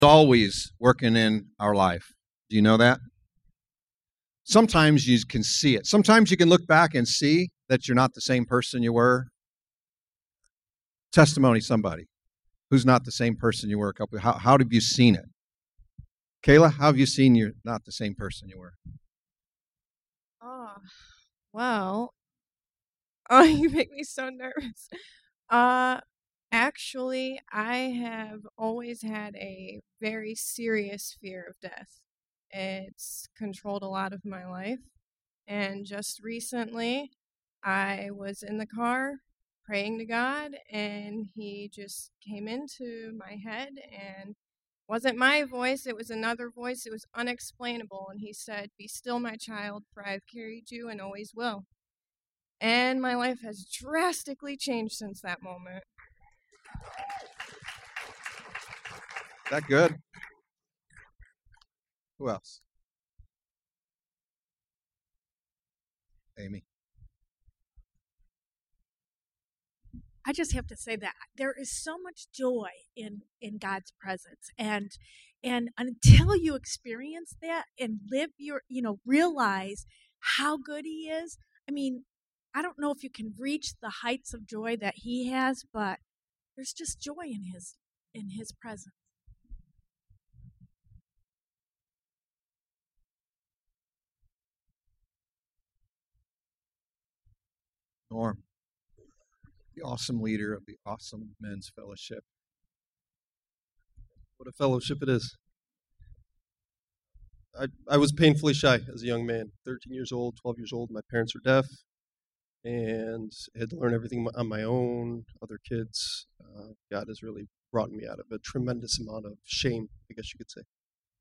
always working in our life. Do you know that? Sometimes you can see it. Sometimes you can look back and see that you're not the same person you were. Testimony, somebody who's not the same person you were a couple. How have you seen it? Kayla, how have you seen you're not the same person you were? Oh, well, you make me so nervous. Actually, I have always had a very serious fear of death. It's controlled a lot of my life. And just recently, I was in the car praying to God, and He just came into my head, and wasn't my voice, it was another voice. It was unexplainable. And He said, "Be still, my child, for I have carried you and always will." And my life has drastically changed since that moment. Is that good? Who else? Amy. I just have to say that there is so much joy in God's presence, and until you experience that and live your, realize how good He is. I mean, I don't know if you can reach the heights of joy that He has, but there's just joy in His presence. Norm, the awesome leader of the Awesome Men's Fellowship. What a fellowship it is. I was painfully shy as a young man, 13 years old, 12 years old. My parents were deaf, and had to learn everything on my own, other kids. God has really brought me out of a tremendous amount of shame, I guess you could say.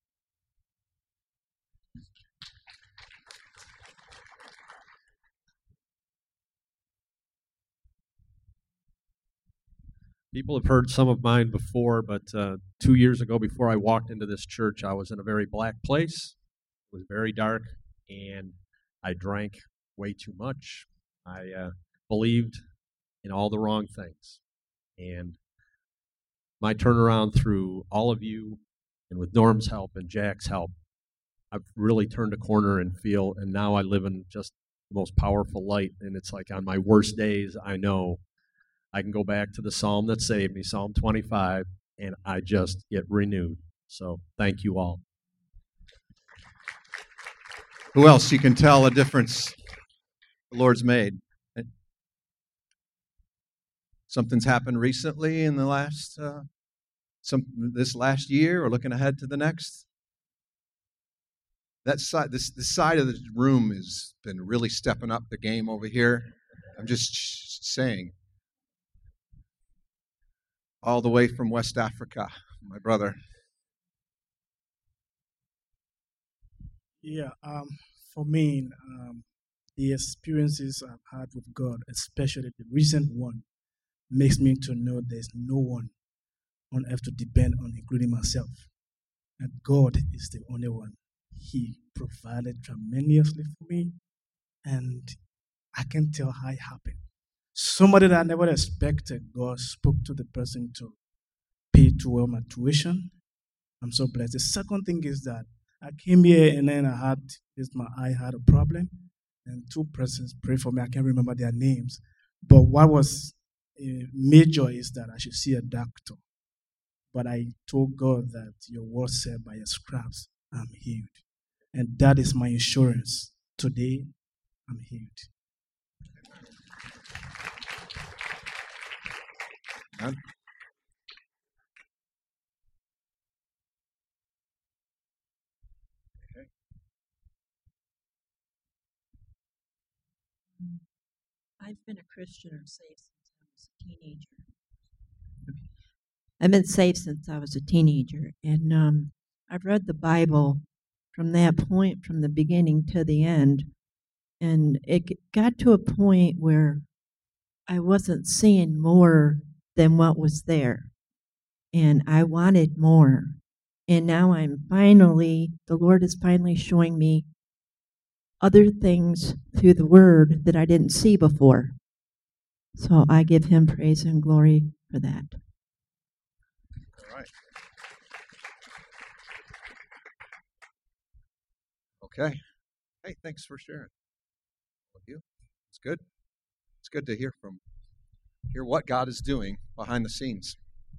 People have heard some of mine before, but 2 years ago, before I walked into this church, I was in a very black place. It was very dark, and I drank way too much. I believed in all the wrong things. And my turnaround through all of you, and with Norm's help and Jack's help, I've really turned a corner and now I live in just the most powerful light. And it's like on my worst days, I know I can go back to the psalm that saved me, Psalm 25, and I just get renewed. So thank you all. Who else you can tell a difference the Lord's made? Something's happened recently in the last this last year, or looking ahead to the next. That side, this side of the room has been really stepping up the game over here. I'm just saying. All the way from West Africa, my brother. Yeah, for me, the experiences I've had with God, especially the recent one, makes me to know there's no one on earth to depend on, including myself. And God is the only one. He provided tremendously for me, and I can tell how it happened. Somebody that I never expected, God spoke to the person to pay toward my tuition. I'm so blessed. The second thing is that I came here and then my eye had a problem, and two persons prayed for me. I can't remember their names. But what was major is that I should see a doctor. But I told God that your word said by your stripes I'm healed. And that is my insurance. Today, I'm healed. Amen. I've been a Christian or saved since I was a teenager. I've been saved since I was a teenager, and I've read the Bible from that point, from the beginning to the end, and it got to a point where I wasn't seeing more than what was there, and I wanted more. And now the Lord is finally showing me other things through the Word that I didn't see before. So I give Him praise and glory for that. All right. Okay. Hey, thanks for sharing. All of you. It's good. It's good to hear what God is doing behind the scenes.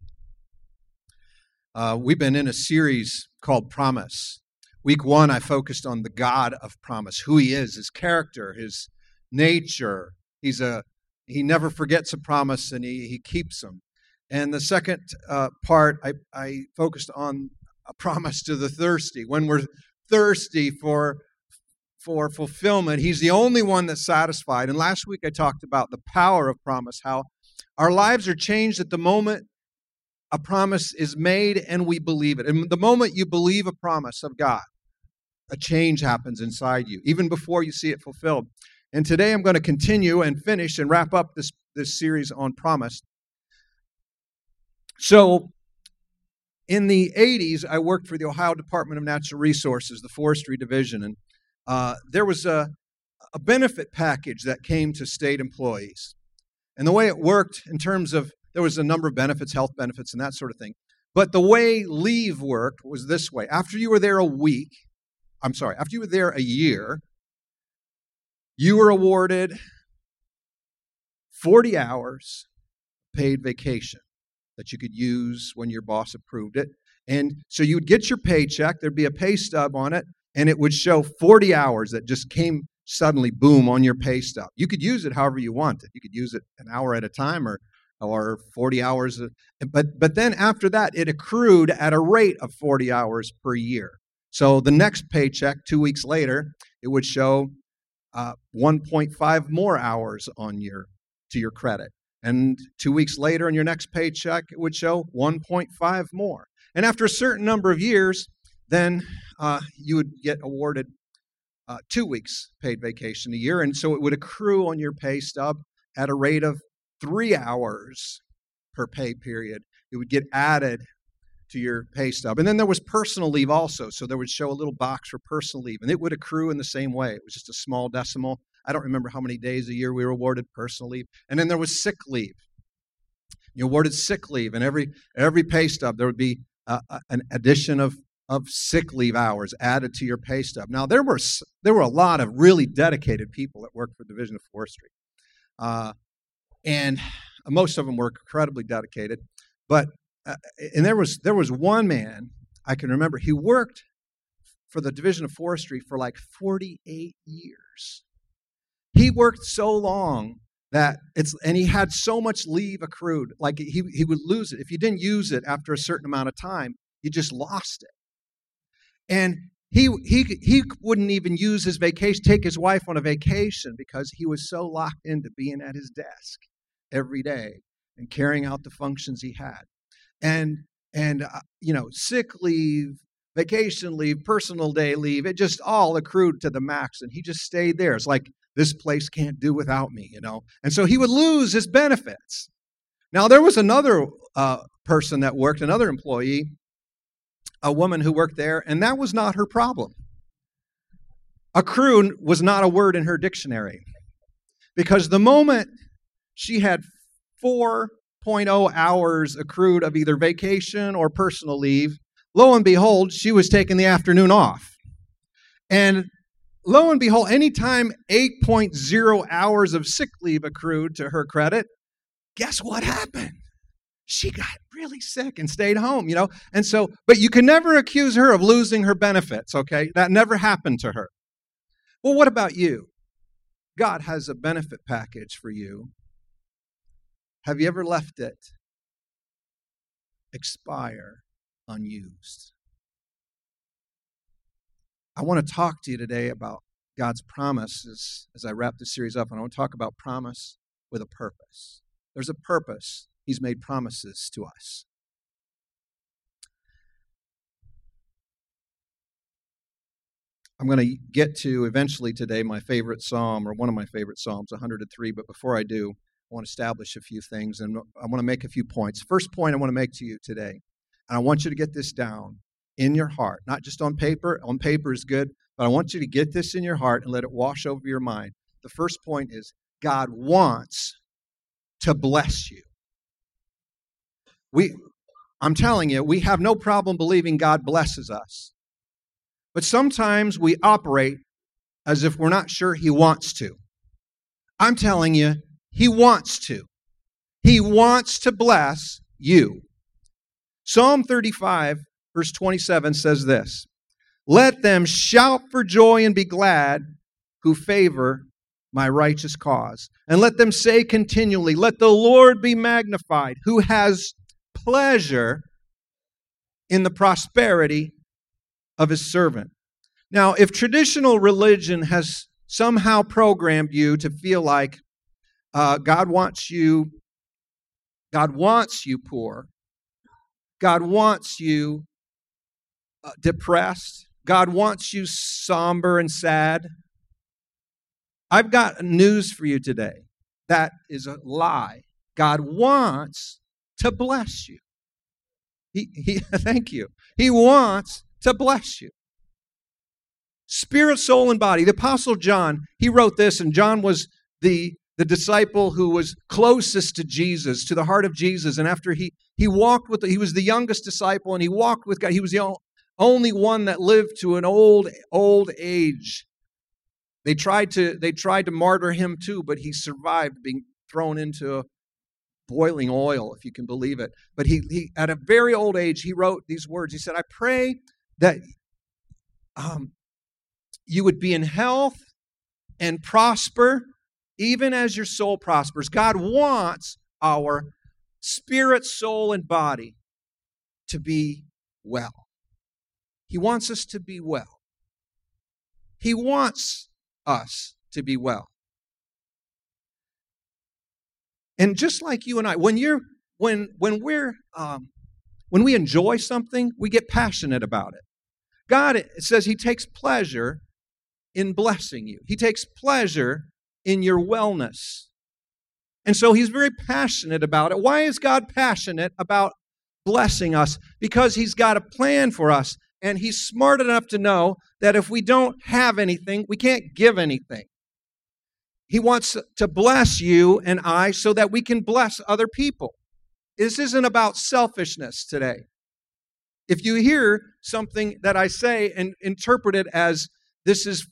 We've been in a series called Promise. Week 1, I focused on the God of promise, who he is, his character, his nature. He never forgets a promise, and he keeps them. And the second part, I focused on a promise to the thirsty. When we're thirsty for fulfillment, he's the only one that's satisfied. And last week I talked about the power of promise, how our lives are changed at the moment a promise is made and we believe it. And the moment you believe a promise of God, a change happens inside you, even before you see it fulfilled. And today I'm going to continue and finish and wrap up this series on promise. So in the 80s, I worked for the Ohio Department of Natural Resources, the Forestry Division, and there was a benefit package that came to state employees. And the way it worked in terms of, there was a number of benefits, health benefits, and that sort of thing. But the way leave worked was this way. After you were there after you were there a year, you were awarded 40 hours paid vacation that you could use when your boss approved it. And so you would get your paycheck, there'd be a pay stub on it, and it would show 40 hours that just came suddenly, boom, on your pay stub. You could use it however you wanted. You could use it an hour at a time or 40 hours. But then after that, it accrued at a rate of 40 hours per year. So the next paycheck, 2 weeks later, it would show 1.5 more hours to your credit. And 2 weeks later, in your next paycheck, it would show 1.5 more. And after a certain number of years, then you would get awarded 2 weeks paid vacation a year. And so it would accrue on your pay stub at a rate of 3 hours per pay period. It would get added to your pay stub. And then there was personal leave also. So there would show a little box for personal leave, and it would accrue in the same way. It was just a small decimal. I don't remember how many days a year we were awarded personal leave. And then there was sick leave. You awarded sick leave, and every pay stub there would be an addition of sick leave hours added to your pay stub. Now there were a lot of really dedicated people that worked for the Division of Forestry. And most of them were incredibly dedicated. But and there was one man I can remember. He worked for the Division of Forestry for like 48 years. He worked so long and he had so much leave accrued, like he would lose it. If you didn't use it after a certain amount of time, you just lost it. And he wouldn't even use his vacation, take his wife on a vacation, because he was so locked into being at his desk every day and carrying out the functions he had. And sick leave, vacation leave, personal day leave, it just all accrued to the max, and he just stayed there. It's like, this place can't do without me, And so he would lose his benefits. Now, there was another person that worked, another employee, a woman who worked there, and that was not her problem. Accrued was not a word in her dictionary, because the moment she had 4.0 hours accrued of either vacation or personal leave, lo and behold, she was taking the afternoon off. And lo and behold, anytime 8.0 hours of sick leave accrued to her credit, guess what happened? She got really sick and stayed home, And so, but you can never accuse her of losing her benefits, okay? That never happened to her. Well, what about you? God has a benefit package for you. Have you ever left it expire unused? I want to talk to you today about God's promises as I wrap this series up, and I want to talk about promise with a purpose. There's a purpose. He's made promises to us. I'm going to get to eventually today my favorite psalm, or one of my favorite psalms, 103, but before I do, I want to establish a few things, and I want to make a few points. First point I want to make to you today, and I want you to get this down in your heart, not just on paper. On paper is good, but I want you to get this in your heart and let it wash over your mind. The first point is God wants to bless you. I'm telling you, we have no problem believing God blesses us. But sometimes we operate as if we're not sure He wants to. I'm telling you, He wants to. He wants to bless you. Psalm 35, verse 27 says this, "Let them shout for joy and be glad who favor my righteous cause. And let them say continually, let the Lord be magnified, who has pleasure in the prosperity of His servant." Now, if traditional religion has somehow programmed you to feel like God wants you poor, God wants you depressed, God wants you somber and sad, I've got news for you today. That is a lie. God wants to bless you. Thank you. He wants to bless you. Spirit, soul, and body. The Apostle John, he wrote this, and John was the disciple who was closest to Jesus, to the heart of Jesus. And after he walked with, he was the youngest disciple, and he walked with God. He was the only one that lived to an old age. They tried to martyr him too, but he survived being thrown into boiling oil, if you can believe it. But he at a very old age, he wrote these words. He said, "I pray that you would be in health and prosper, even as your soul prospers." God wants our spirit, soul, and body to be well. He wants us to be well. He wants us to be well. And just like you and I, when we enjoy something, we get passionate about it. God, it says He takes pleasure in blessing you. He takes pleasure in your wellness. And so He's very passionate about it. Why is God passionate about blessing us? Because He's got a plan for us. And He's smart enough to know that if we don't have anything, we can't give anything. He wants to bless you and I so that we can bless other people. This isn't about selfishness today. If you hear something that I say and interpret it as this is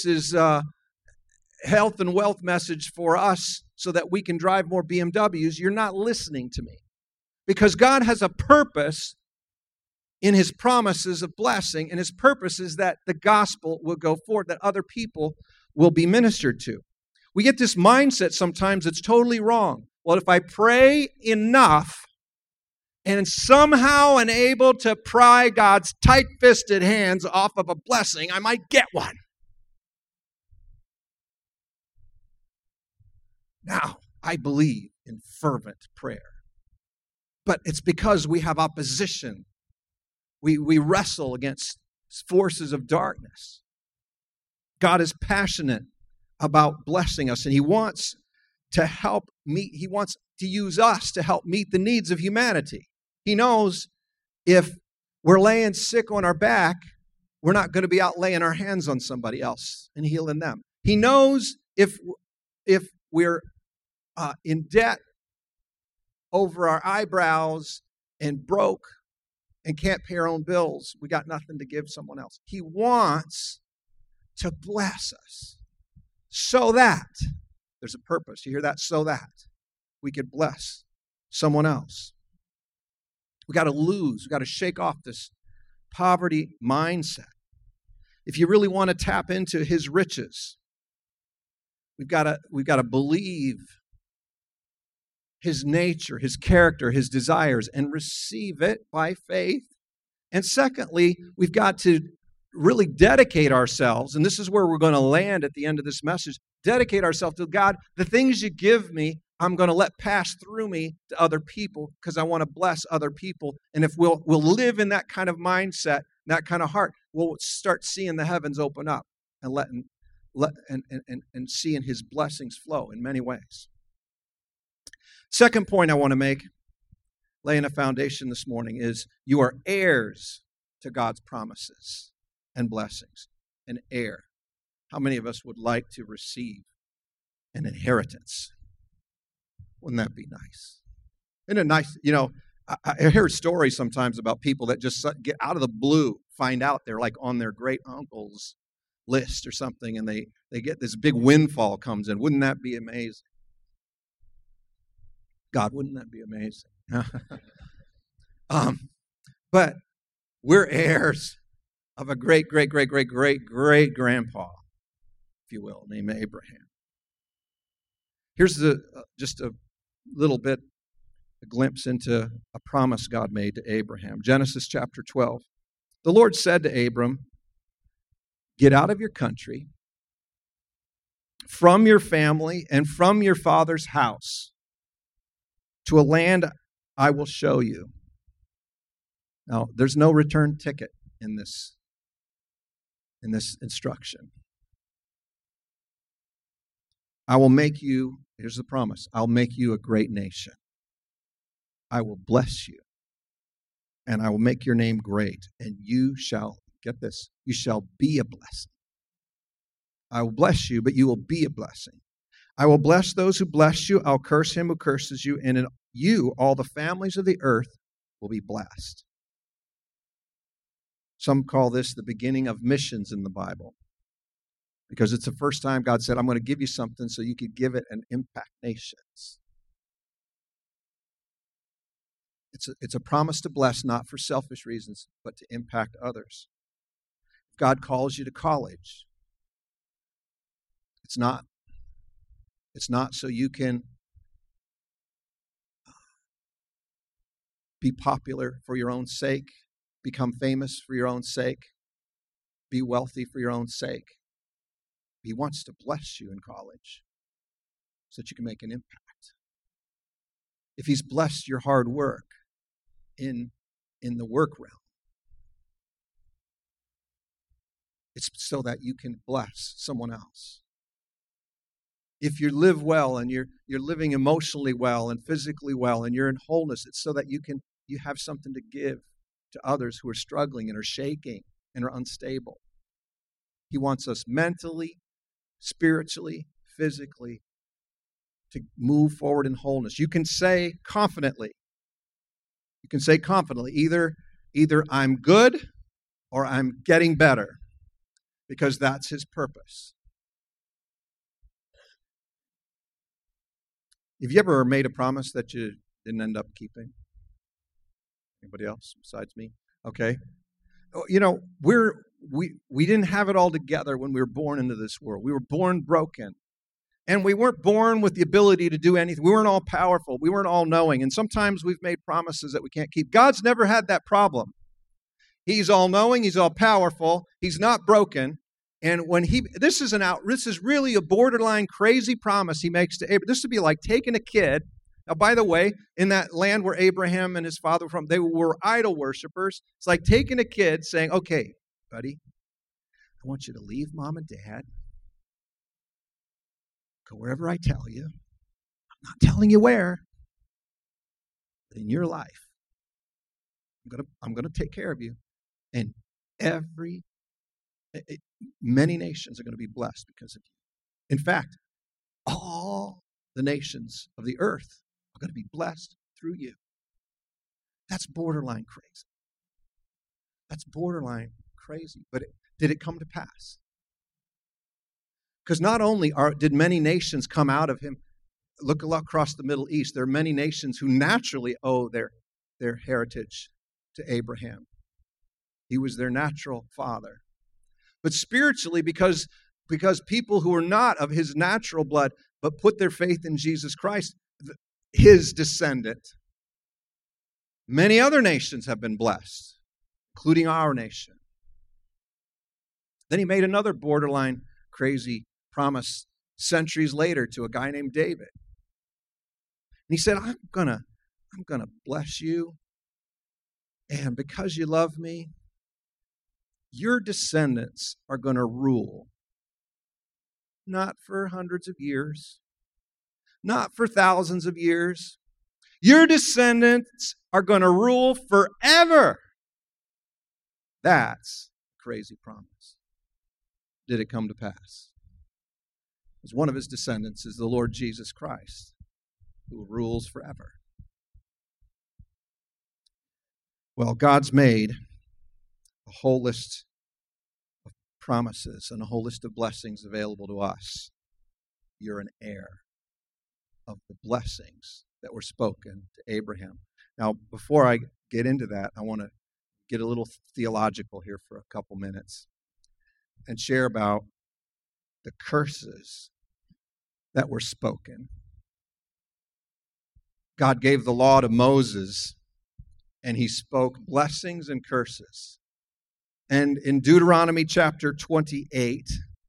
health and wealth message for us so that we can drive more BMWs, you're not listening to me. Because God has a purpose in His promises of blessing, and His purpose is that the gospel will go forward, that other people will be ministered to. We get this mindset sometimes that's totally wrong. Well, if I pray enough and somehow am able to pry God's tight-fisted hands off of a blessing, I might get one. Now, I believe in fervent prayer. But it's because we have opposition. We wrestle against forces of darkness. God is passionate about blessing us, and He wants to help meet, He wants to use us to help meet the needs of humanity. He knows if we're laying sick on our back, we're not going to be out laying our hands on somebody else and healing them. He knows if we're in debt over our eyebrows and broke and can't pay our own bills, we got nothing to give someone else. He wants to bless us so that, there's a purpose, you hear that? So that we could bless someone else. We got to shake off this poverty mindset. If you really want to tap into His riches, we've got to believe His nature, His character, His desires, and receive it by faith. And secondly, we've got to really dedicate ourselves, and this is where we're going to land at the end of this message, dedicate ourselves to God. The things you give me, I'm going to let pass through me to other people because I want to bless other people. And if we'll live in that kind of mindset, that kind of heart, we'll start seeing the heavens open up and and seeing His blessings flow in many ways. Second point I want to make, laying a foundation this morning, is you are heirs to God's promises and blessings. An heir. How many of us would like to receive an inheritance? Wouldn't that be nice? Isn't it nice? I hear stories sometimes about people that just get out of the blue find out they're like on their great uncle's list or something, and they get this big windfall comes in. Wouldn't that be amazing? God, wouldn't that be amazing? But we're heirs of a great grandpa, if you will, named Abraham. Here's just a little bit, a glimpse into a promise God made to Abraham. Genesis chapter 12. The Lord said to Abram, get out of your country, from your family, and from your father's house, to a land I will show you. Now, there's no return ticket in this instruction. I will make you, here's the promise, I'll make you a great nation. I will bless you, and I will make your name great, and you shall, get this, you shall be a blessing. I will bless you, but you will be a blessing. I will bless those who bless you. I'll curse him who curses you, and in you all the families of the earth will be blessed. Some call this the beginning of missions in the Bible, because it's the first time God said, I'm going to give you something so you could give it and impact nations. It's a promise to bless, not for selfish reasons, but to impact others. If God calls you to college, it's not so you can be popular for your own sake, become famous for your own sake, be wealthy for your own sake. He wants to bless you in college so that you can make an impact. If He's blessed your hard work in the work realm, it's so that you can bless someone else. If you live well and you're living emotionally well and physically well and you're in wholeness, it's so that you have something to give to others who are struggling and are shaking and are unstable. He wants us mentally, spiritually, physically to move forward in wholeness. You can say confidently, either I'm good or I'm getting better, because that's His purpose. Have you ever made a promise that you didn't end up keeping? Anybody else besides me? Okay. You know, we didn't have it all together when we were born into this world. We were born broken. And we weren't born with the ability to do anything. We weren't all powerful. We weren't all knowing. And sometimes we've made promises that we can't keep. God's never had that problem. He's all knowing. He's all powerful. He's not broken. And when this is really a borderline crazy promise He makes to Abraham. This would be like taking a kid. Now, by the way, in that land where Abraham and his father were from, they were idol worshipers. It's like taking a kid saying, okay, buddy, I want you to leave mom and dad. Go wherever I tell you. I'm not telling you where. But in your life, I'm gonna take care of you. And many nations are going to be blessed because of you. In fact, all the nations of the earth are going to be blessed through you. That's borderline crazy. That's borderline crazy. But did it come to pass? Because not only did many nations come out of him, look across the Middle East, there are many nations who naturally owe their heritage to Abraham. He was their natural father. But spiritually, because people who are not of his natural blood, but put their faith in Jesus Christ, his descendant, many other nations have been blessed, including our nation. Then he made another borderline crazy promise centuries later to a guy named David. And he said, I'm gonna bless you, and because you love me, your descendants are going to rule. Not for hundreds of years, not for thousands of years. Your descendants are going to rule forever. That's a crazy promise. Did it come to pass? Because one of his descendants is the Lord Jesus Christ, who rules forever. Well, God's made a whole list of promises and a whole list of blessings available to us. You're an heir of the blessings that were spoken to Abraham. Now, before I get into that, I want to get a little theological here for a couple minutes and share about the curses that were spoken. God gave the law to Moses, and he spoke blessings and curses. And in Deuteronomy chapter 28,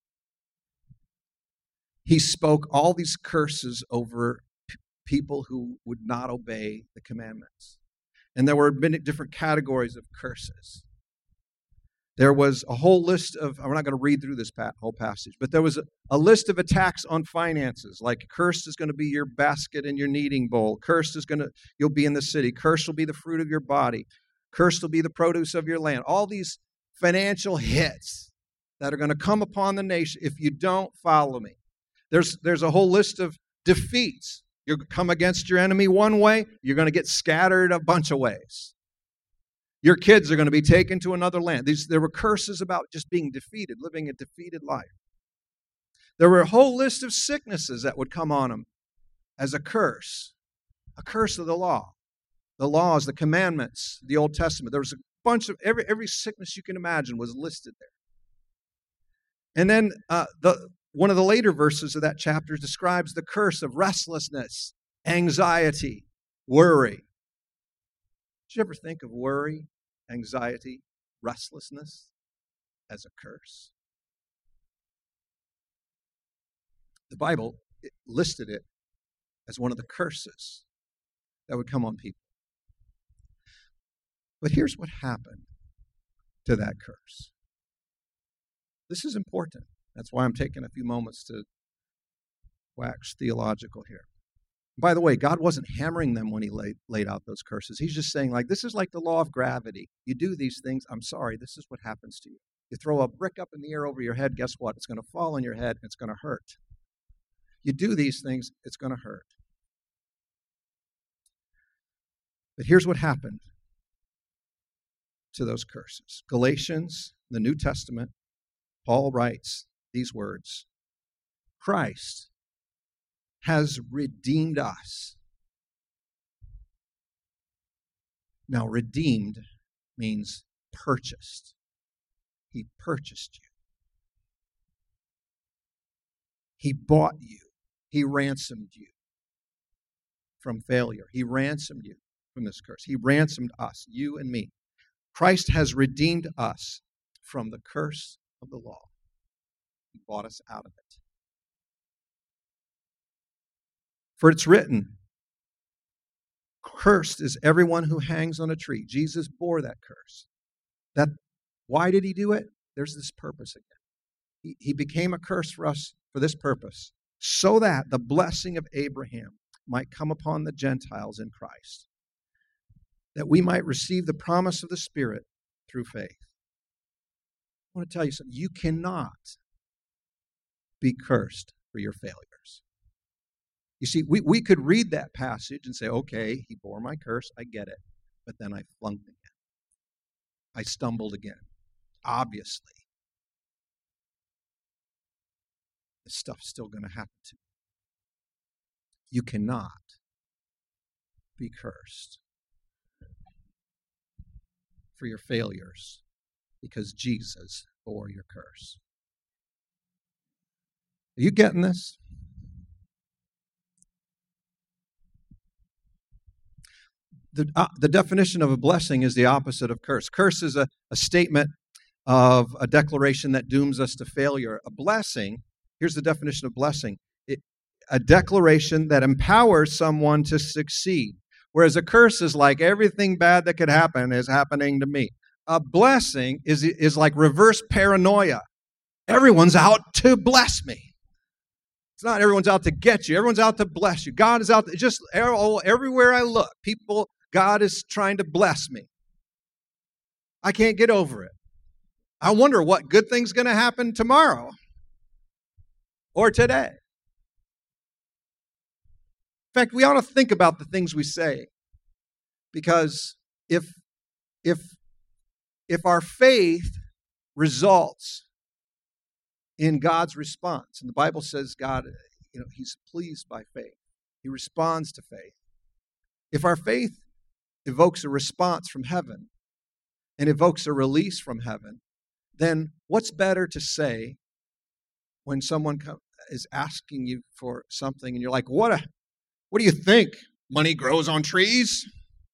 he spoke all these curses over people who would not obey the commandments. And there were many different categories of curses. There was a whole list of, I'm not going to read through this whole passage, but there was a list of attacks on finances, like cursed is going to be your basket and your kneading bowl. Cursed is you'll be in the city. Cursed will be the fruit of your body. Cursed will be the produce of your land. All these financial hits that are going to come upon the nation if you don't follow me. There's a whole list of defeats. You come against your enemy one way, you're going to get scattered a bunch of ways. Your kids are going to be taken to another land. There were curses about just being defeated, living a defeated life. There were a whole list of sicknesses that would come on them as a curse of the law. The laws, the commandments, the Old Testament. There was a bunch of, every sickness you can imagine was listed there. And then one of the later verses of that chapter describes the curse of restlessness, anxiety, worry. Did you ever think of worry, anxiety, restlessness as a curse? The Bible listed it as one of the curses that would come on people. But here's what happened to that curse. This is important. That's why I'm taking a few moments to wax theological here. By the way, God wasn't hammering them when he laid out those curses. He's just saying, like, this is like the law of gravity. You do these things, I'm sorry, this is what happens to you. You throw a brick up in the air over your head, guess what? It's going to fall on your head, and it's going to hurt. You do these things, it's going to hurt. But here's what happened to those curses. Galatians, the New Testament, Paul writes these words: Christ has redeemed us. Now, redeemed means purchased. He purchased you. He bought you. He ransomed you from failure. He ransomed you from this curse. He ransomed us, you and me. Christ has redeemed us from the curse of the law. He bought us out of it. For it's written, cursed is everyone who hangs on a tree. Jesus bore that curse. Why did he do it? There's this purpose again. He became a curse for us for this purpose, so that the blessing of Abraham might come upon the Gentiles in Christ, that we might receive the promise of the Spirit through faith. I want to tell you something. You cannot be cursed for your failures. You see, we could read that passage and say, okay, he bore my curse, I get it. But then I flunked again. I stumbled again. Obviously, this stuff's still going to happen to you. You cannot be cursed for your failures because Jesus bore your curse. Are you getting this? The definition of a blessing is the opposite of curse. Curse is a statement of a declaration that dooms us to failure. A blessing, here's the definition of blessing, a declaration that empowers someone to succeed. Whereas a curse is like everything bad that could happen is happening to me. A blessing is like reverse paranoia. Everyone's out to bless me. It's not everyone's out to get you. Everyone's out to bless you. God is out to, just everywhere I look, God is trying to bless me. I can't get over it. I wonder what good thing's going to happen tomorrow or today. In fact, we ought to think about the things we say, because if if our faith results in God's response, and the Bible says God, He's pleased by faith. He responds to faith. If our faith evokes a response from heaven and evokes a release from heaven, then what's better to say when someone is asking you for something and you're like, what do you think? Money grows on trees?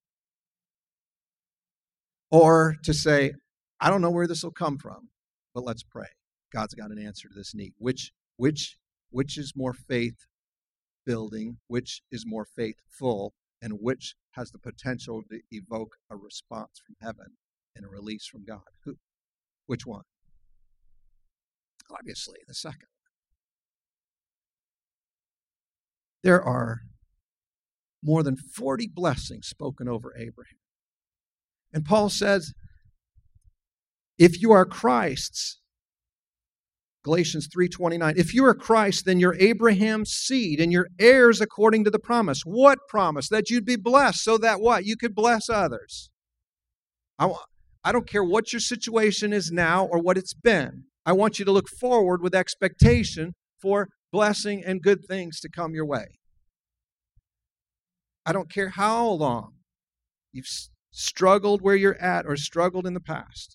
Or to say, I don't know where this will come from, but let's pray. God's got an answer to this need. Which is more faith building, which is more faithful, and which has the potential to evoke a response from heaven and a release from God? Which one? Obviously, the second. There are more than 40 blessings spoken over Abraham. And Paul says, if you are Christ's, Galatians 3:29, if you are Christ, then you're Abraham's seed and you're heirs according to the promise. What promise? That you'd be blessed so that what? You could bless others. I don't care what your situation is now or what it's been. I want you to look forward with expectation for blessing and good things to come your way. I don't care how long you've struggled where you're at or struggled in the past.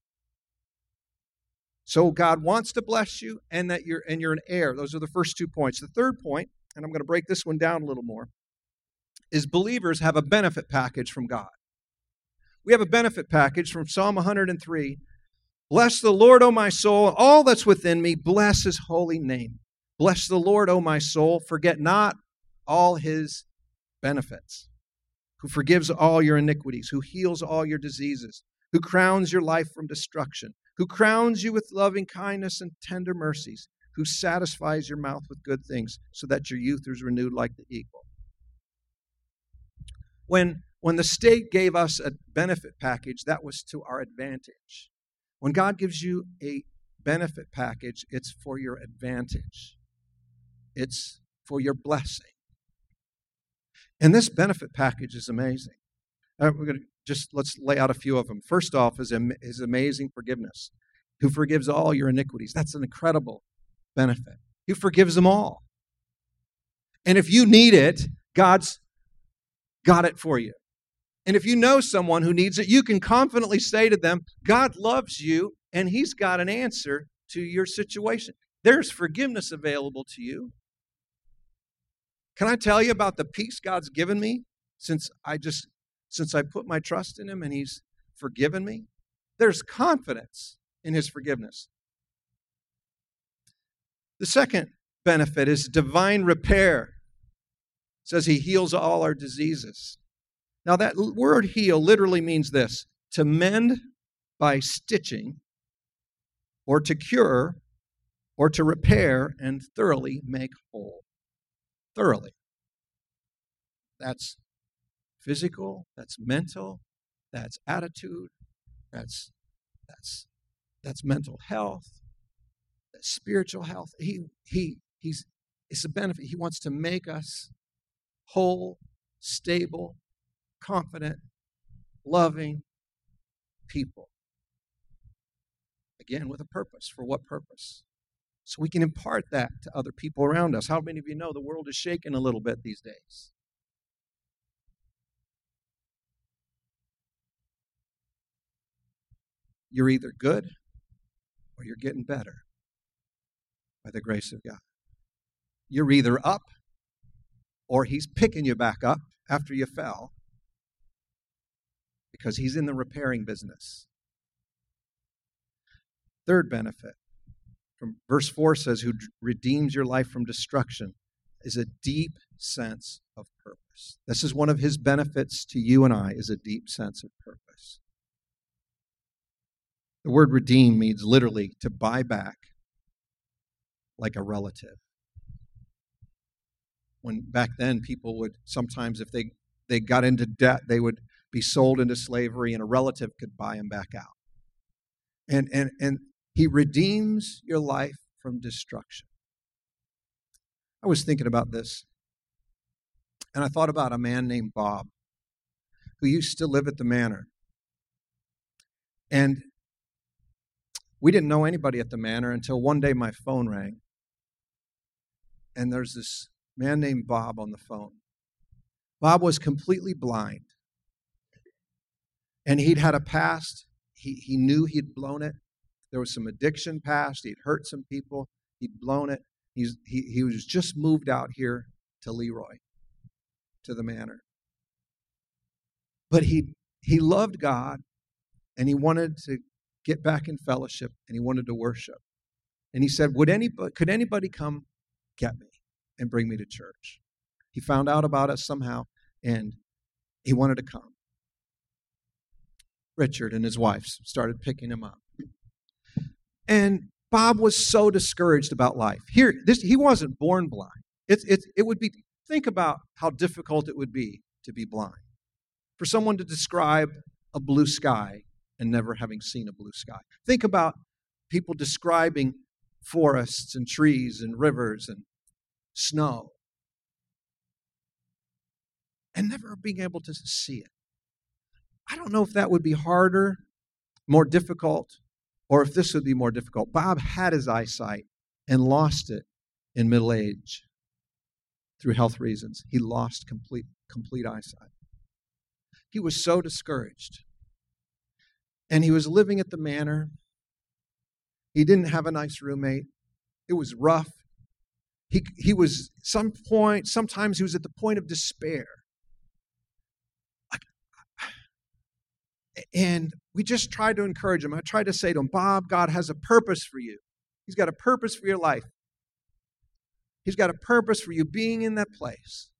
So God wants to bless you and that you're an heir. Those are the first 2 points. The third point, and I'm going to break this one down a little more, is believers have a benefit package from God. We have a benefit package from Psalm 103. Bless the Lord, O my soul, all that's within me, bless his holy name. Bless the Lord, O my soul, forget not all his benefits, who forgives all your iniquities, who heals all your diseases, who crowns your life from destruction, who crowns you with loving kindness and tender mercies, who satisfies your mouth with good things, so that your youth is renewed like the eagle. When the state gave us a benefit package, that was to our advantage. When God gives you a benefit package, it's for your advantage. It's for your blessing. And this benefit package is amazing. We're going to let's lay out a few of them. First off is his amazing forgiveness, who forgives all your iniquities. That's an incredible benefit. He forgives them all. And if you need it, God's got it for you. And if you know someone who needs it, you can confidently say to them, God loves you, and he's got an answer to your situation. There's forgiveness available to you. Can I tell you about the peace God's given me since I put my trust in him and he's forgiven me? There's confidence in his forgiveness. The second benefit is divine repair. It says he heals all our diseases. Now that word heal literally means this: to mend by stitching, or to cure, or to repair and thoroughly make whole. Thoroughly. That's physical, that's mental, that's attitude, that's mental health, that's spiritual health. It's a benefit. He wants to make us whole, stable, confident, loving people. Again, with a purpose. For what purpose? So we can impart that to other people around us. How many of you know the world is shaking a little bit these days? You're either good or you're getting better by the grace of God. You're either up or he's picking you back up after you fell, because he's in the repairing business. Third benefit, from verse 4 says, who redeems your life from destruction, is a deep sense of purpose. This is one of his benefits to you and I, is a deep sense of purpose. The word redeem means literally to buy back like a relative. When back then people would sometimes, if they got into debt, they would be sold into slavery and a relative could buy them back out. And he redeems your life from destruction. I was thinking about this, and I thought about a man named Bob who used to live at the manor. And we didn't know anybody at the manor until one day my phone rang. And there's this man named Bob on the phone. Bob was completely blind. And he'd had a past. He knew he'd blown it. There was some addiction past. He'd hurt some people. He'd blown it. He was just moved out here to Leroy, to the manor. But he loved God, and he wanted to get back in fellowship, and he wanted to worship. And he said, could anybody come get me and bring me to church? He found out about us somehow, and he wanted to come. Richard and his wife started picking him up. And Bob was so discouraged about life. He wasn't born blind. It would be, think about how difficult it would be to be blind. For someone to describe a blue sky and never having seen a blue sky. Think about people describing forests and trees and rivers and snow and never being able to see it. I don't know if that would be harder, more difficult, or if this would be more difficult. Bob had his eyesight and lost it in middle age through health reasons. He lost complete eyesight. He was so discouraged. And he was living at the manor. He didn't have a nice roommate. It was rough. He was sometimes he was at the point of despair. And we just tried to encourage him. I tried to say to him, Bob, God has a purpose for you. He's got a purpose for your life. He's got a purpose for you being in that place.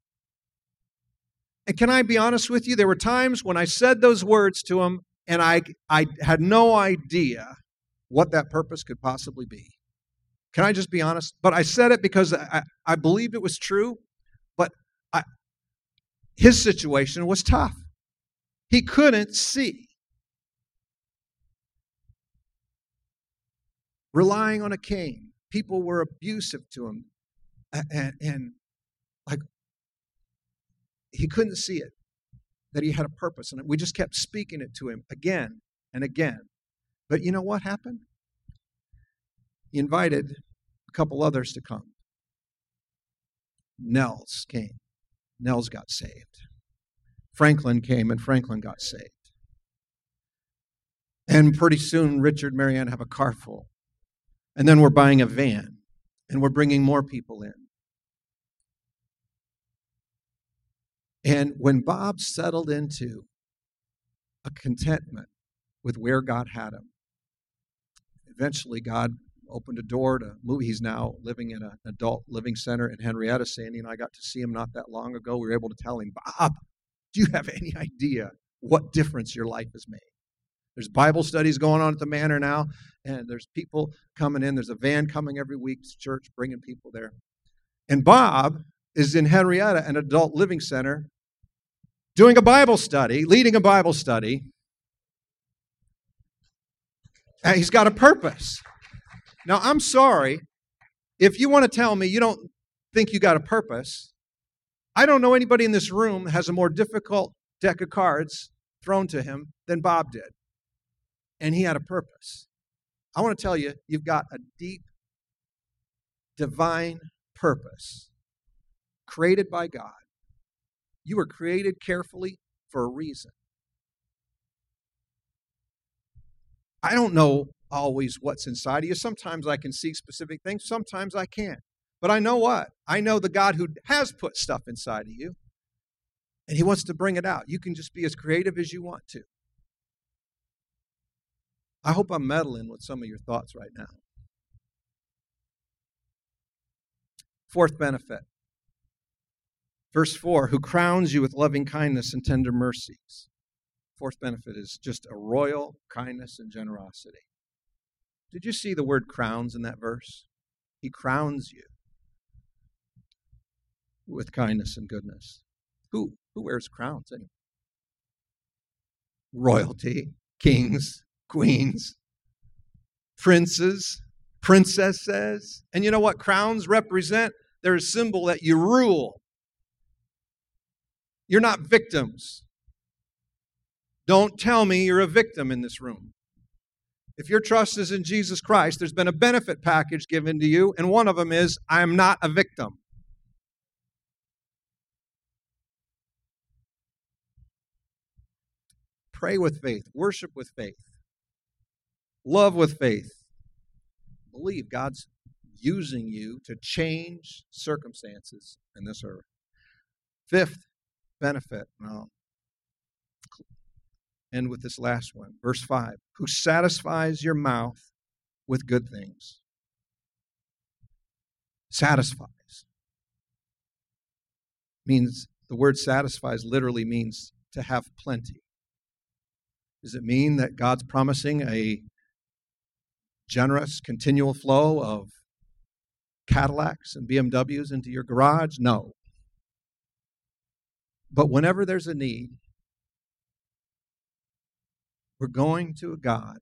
And can I be honest with you? There were times when I said those words to him, and I had no idea what that purpose could possibly be. Can I just be honest? But I said it because I believed it was true, but his situation was tough. He couldn't see. Relying on a cane. People were abusive to him. And like, he couldn't see it, that he had a purpose. And we just kept speaking it to him again and again. But you know what happened? He invited a couple others to come. Nels came. Nels got saved. Franklin came, and Franklin got saved. And pretty soon, Richard and Marianne have a car full. And then we're buying a van, and we're bringing more people in. And when Bob settled into a contentment with where God had him, eventually God opened a door to move. He's now living in an adult living center in Henrietta. Sandy and I got to see him not that long ago. We were able to tell him, Bob, do you have any idea what difference your life has made? There's Bible studies going on at the manor now, and there's people coming in. There's a van coming every week to church, bringing people there. And Bob is in Henrietta, an adult living center, doing a Bible study, leading a Bible study. And he's got a purpose. Now, I'm sorry, if you want to tell me you don't think you got a purpose, I don't know anybody in this room that has a more difficult deck of cards thrown to him than Bob did. And he had a purpose. I want to tell you, you've got a deep, divine purpose created by God. You were created carefully for a reason. I don't know always what's inside of you. Sometimes I can see specific things. Sometimes I can't. But I know what? I know the God who has put stuff inside of you, and he wants to bring it out. You can just be as creative as you want to. I hope I'm meddling with some of your thoughts right now. Fourth benefit. Verse 4, who crowns you with loving kindness and tender mercies. Fourth benefit is just a royal kindness and generosity. Did you see the word crowns in that verse? He crowns you with kindness and goodness. Who wears crowns anyway? Royalty, kings, queens, princes, princesses. And you know what crowns represent? They're a symbol that you rule. You're not victims. Don't tell me you're a victim in this room. If your trust is in Jesus Christ, there's been a benefit package given to you, and one of them is, I am not a victim. Pray with faith, worship with faith, love with faith. Believe God's using you to change circumstances in this earth. Fifth benefit, and I'll end with this last one. Verse 5, who satisfies your mouth with good things. Satisfies. Means, the word satisfies literally means to have plenty. Does it mean that God's promising a generous, continual flow of Cadillacs and BMWs into your garage? No. But whenever there's a need, we're going to a God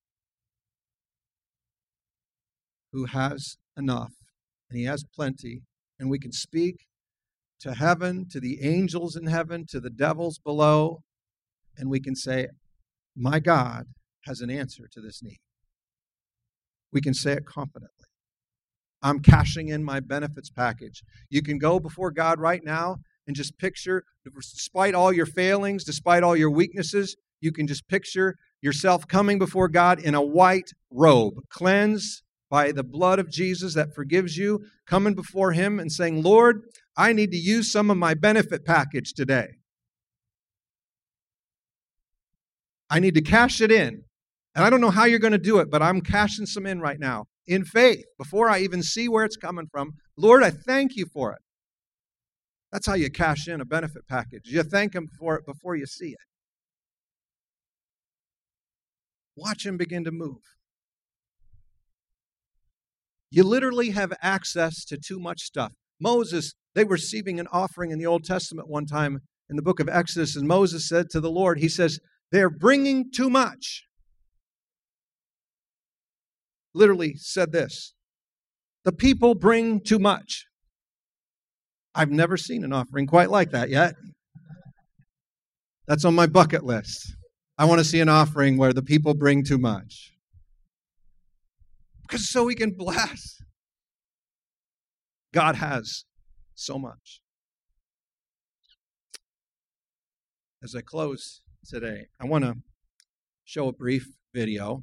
who has enough, and He has plenty, and we can speak to heaven, to the angels in heaven, to the devils below, and we can say, my God has an answer to this need. We can say it confidently. I'm cashing in my benefits package. You can go before God right now and just picture, despite all your failings, despite all your weaknesses, you can just picture yourself coming before God in a white robe, cleansed by the blood of Jesus that forgives you, coming before Him and saying, Lord, I need to use some of my benefit package today. I need to cash it in. And I don't know how you're going to do it, but I'm cashing some in right now in faith before I even see where it's coming from. Lord, I thank you for it. That's how you cash in a benefit package. You thank Him for it before you see it. Watch Him begin to move. You literally have access to too much stuff. Moses, they were receiving an offering in the Old Testament one time in the book of Exodus, and Moses said to the Lord, he says, they're bringing too much. Literally said this, the people bring too much. I've never seen an offering quite like that yet. That's on my bucket list. I want to see an offering where the people bring too much. Because so we can bless. God has so much. As I close today, I want to show a brief video,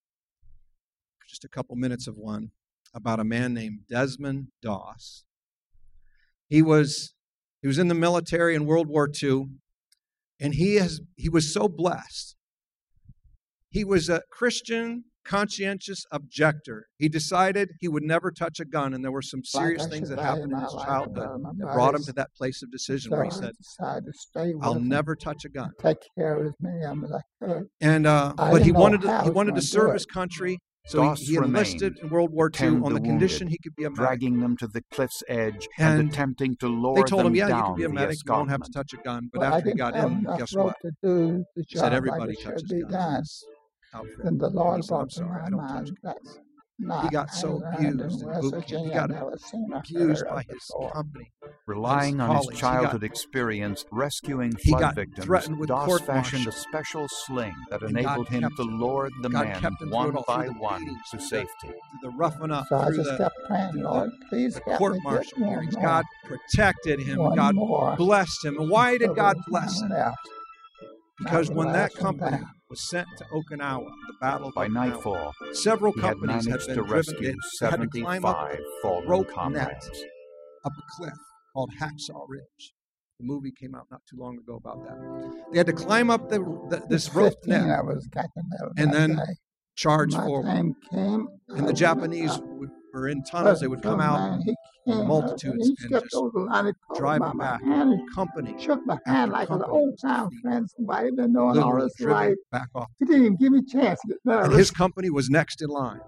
just a couple minutes of one, about a man named Desmond Doss. He was in the military in World War II, and he was so blessed. He was a Christian, conscientious objector. He decided he would never touch a gun, and there were some serious things that happened in his childhood that brought him to that place of decision where he said, I'll never touch a gun. Take care of as many of them as I could. And but he wanted to serve his country. So he enlisted in World War II on the condition he could be a medic. Dragging them to the cliff's edge and attempting to lower they told them him, yeah, down you can be a medic, you won't have to touch a gun. But after he got in, guess what? He said everybody touches guns. Then the Lord brought to my mind that he got so abused in boot camp. He got abused by his company. Relying on his childhood experience rescuing flood victims, Doss fashioned a special sling that enabled him to lower the men one by one to safety. Through the roughing up, so through the court martial hearings. God protected him. God blessed him. And why did God bless him? Because when that company was sent to Okinawa, the Battle of By Okinawa, nightfall, several he had companies had managed been to driven. rescue They had to climb up 75 a fallen rope net comrades. up a cliff called Hacksaw Ridge. The movie came out not too long ago about that. They had to climb up this rope net and then charge forward. And the Japanese were in tunnels. They would come out in multitudes and just drive them back. Company shook my hand like an old time friend. Somebody been doing all this right. life. Back off. He didn't even give me a chance to get nervous. And his company was next in line.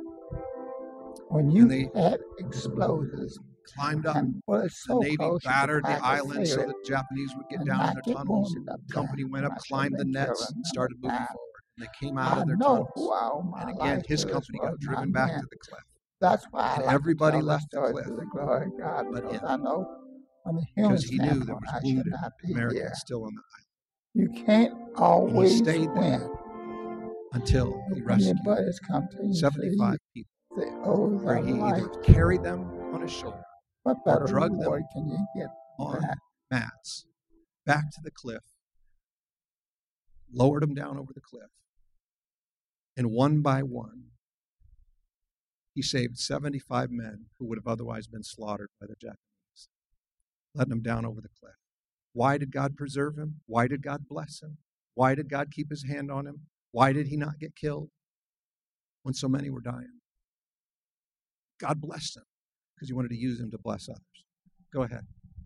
When you had explosives, climbed up. The Navy battered the island so that Japanese would get down in their tunnels. The company went up, climbed the nets, and started moving forward. And they came out of their tunnels. And again, his company got driven back to the cliff. That's why and everybody left the cliff. But him. I know because he knew there was wounded Americans still on the island. You can't always stayed there win. Until he When your rescued buddies come to you, 75 people, they owe where their he life. either carried them on his shoulder What or better drug them reward can you get on that? mats back to the cliff, lowered them down over the cliff, and one by one, he saved 75 men who would have otherwise been slaughtered by the Japanese, letting them down over the cliff. Why did God preserve him? Why did God bless him? Why did God keep his hand on him? Why did he not get killed when so many were dying? God blessed him because he wanted to use him to bless others. Go ahead.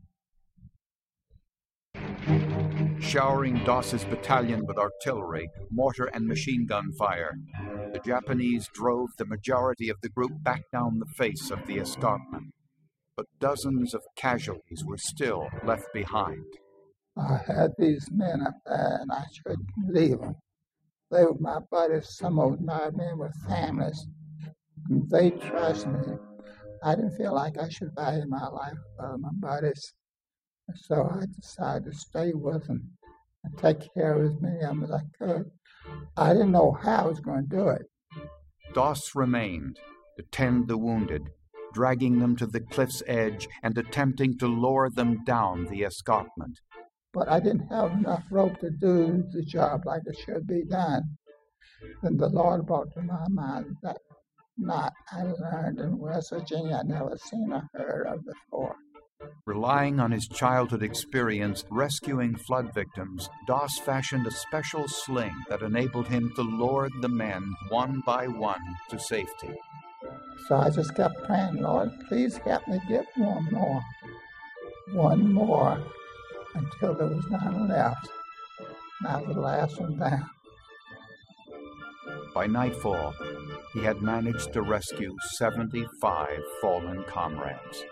Showering Doss's battalion with artillery, mortar, and machine gun fire, the Japanese drove the majority of the group back down the face of the escarpment. But dozens of casualties were still left behind. I had these men up there, and I shouldn't leave them. They were my buddies. Some of my men were families. And they trust me. I didn't feel like I should value my life for my buddies. And so I decided to stay with them and take care of as many of them as I could. I didn't know how I was going to do it. Doss remained to tend the wounded, dragging them to the cliff's edge and attempting to lower them down the escarpment. But I didn't have enough rope to do the job like it should be done. Then the Lord brought to my mind that knot I learned in West Virginia I'd never seen or heard of before. Relying on his childhood experience rescuing flood victims, Doss fashioned a special sling that enabled him to lower the men one by one to safety. So I just kept praying, Lord, please help me get one more, until there was none left. And I was the last one down. By nightfall, he had managed to rescue 75 fallen comrades.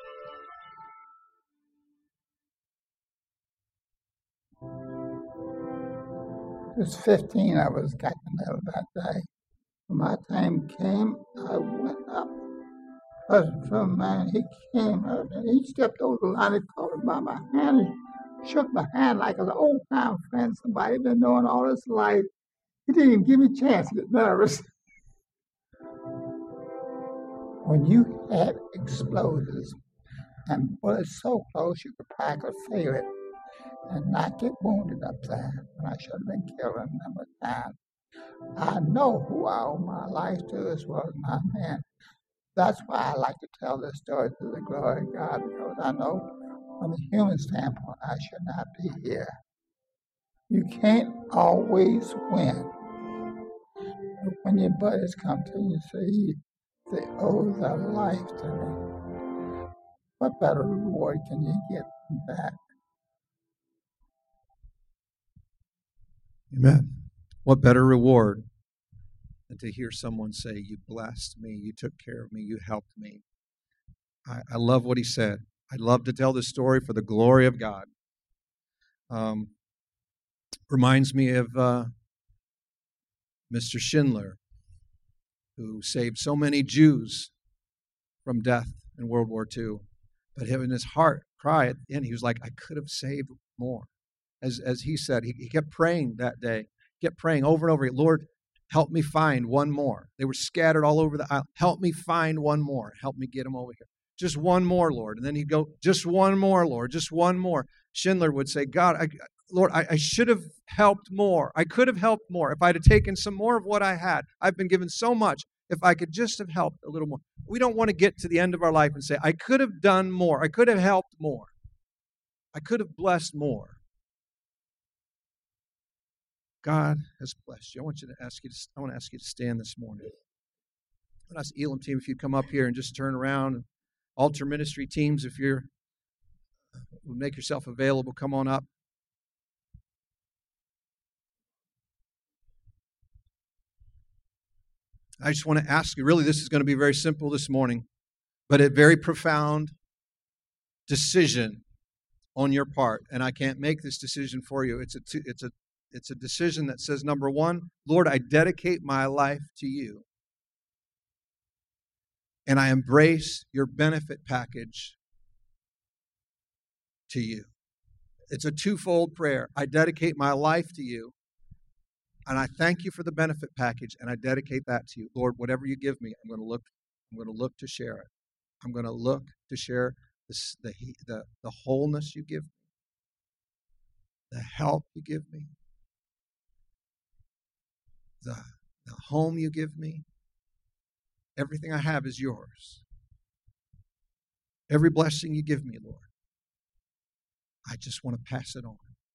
There's 15 of us got the medal that day. When my time came, I went up. Some man, he came up and he stepped over the line and caught me by my hand and shook my hand like an old-time friend, somebody been knowing all his life. He didn't even give me a chance to get nervous. When you had explosives and bullets so close you could practically feel it and not get wounded up there, when I should have been killed a number of times, I know who I owe my life to as well as my men. That's why I like to tell this story to the glory of God, because I know from a human standpoint I should not be here. You can't always win. But when your buddies come to you and say they owe their life to me, what better reward can you get than that? Amen. What better reward than to hear someone say, you blessed me, you took care of me, you helped me. I love what he said. I'd love to tell this story for the glory of God. Reminds me of Mr. Schindler, who saved so many Jews from death in World War II. But in his heart cry at the end, he was like, I could have saved more. As he said, he kept praying that day, kept praying over and over again, Lord, help me find one more. They were scattered all over the island. Help me find one more. Help me get them over here. Just one more, Lord. And then he'd go, just one more, Lord, just one more. Schindler would say, God, Lord, I should have helped more. I could have helped more if I'd have taken some more of what I had. I've been given so much. If I could just have helped a little more. We don't want to get to the end of our life and say, I could have done more. I could have helped more. I could have blessed more. God has blessed you. I want to ask you to stand this morning. I want to ask the Elam team if you'd come up here and just turn around. Altar ministry teams, if you would make yourself available, come on up. I just want to ask you, really, this is going to be very simple this morning, but a very profound decision on your part. And I can't make this decision for you. It's a decision that says, number one, Lord, I dedicate my life to you. And I embrace your benefit package to you. It's a twofold prayer. I dedicate my life to you, and I thank you for the benefit package, and I dedicate that to you. Lord, whatever you give me, I'm going to look to share it. I'm going to look to share the wholeness you give me, the help you give me, the home you give me. Everything I have is yours. Every blessing you give me, Lord, I just want to pass it on.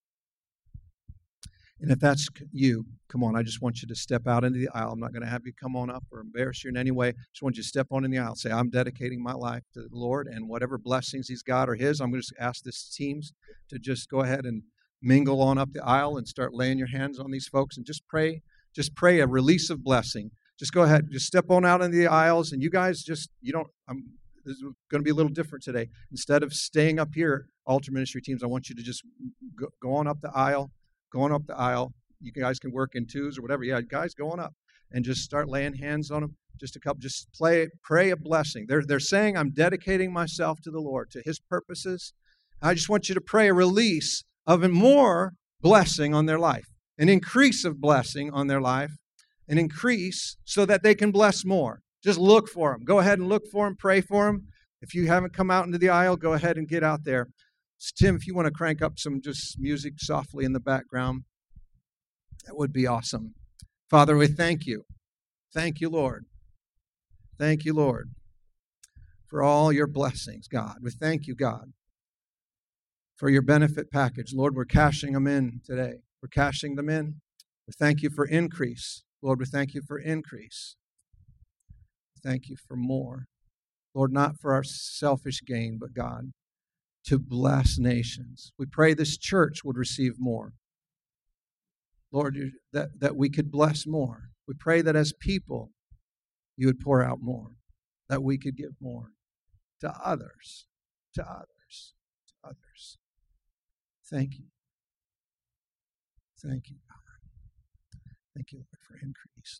And if that's you, come on, I just want you to step out into the aisle. I'm not going to have you come on up or embarrass you in any way. Just want you to step on in the aisle. Say, I'm dedicating my life to the Lord, and whatever blessings He's got are His. I'm going to ask this teams to just go ahead and mingle on up the aisle and start laying your hands on these folks and just pray. Just pray a release of blessing. Just go ahead. Just step on out into the aisles, and you guys this is going to be a little different today. Instead of staying up here, altar ministry teams, I want you to just go on up the aisle. Going up the aisle. You guys can work in twos or whatever. Yeah, guys, go on up and just start laying hands on them. Just a couple. Just pray a blessing. They're saying, I'm dedicating myself to the Lord, to His purposes. I just want you to pray a release of more blessing on their life, an increase of blessing on their life, an increase so that they can bless more. Just look for them. Go ahead and look for them. Pray for them. If you haven't come out into the aisle, go ahead and get out there. Tim, if you want to crank up some just music softly in the background, that would be awesome. Father, we thank you. Thank you, Lord. Thank you, Lord, for all your blessings, God. We thank you, God, for your benefit package. Lord, we're cashing them in today. We're cashing them in. We thank you for increase. Lord, we thank you for increase. Thank you for more. Lord, not for our selfish gain, but God, to bless nations. We pray this church would receive more. Lord, that we could bless more. We pray that as people, you would pour out more, that we could give more to others, to others, to others. Thank you. Thank you, God. Thank you, Lord, for increase.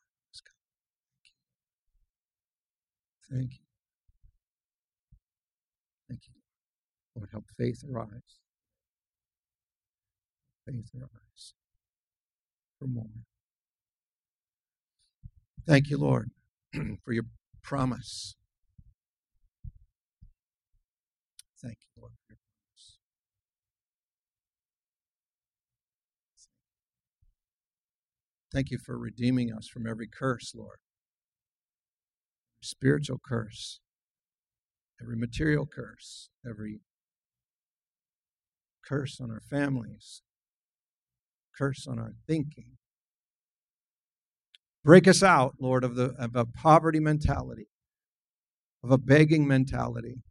Thank you. Thank you. Lord, help faith arise. Faith arise for more. Thank you, Lord, for your promise. Thank you, Lord, for your promise. Thank you for redeeming us from every curse, Lord. Spiritual curse, every material curse, every curse on our families, curse on our thinking. Break us out, Lord, of a poverty mentality, of a begging mentality.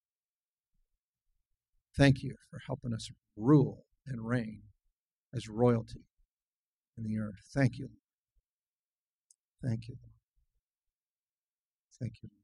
Thank you for helping us rule and reign as royalty in the earth. Thank you. Thank you. Thank you.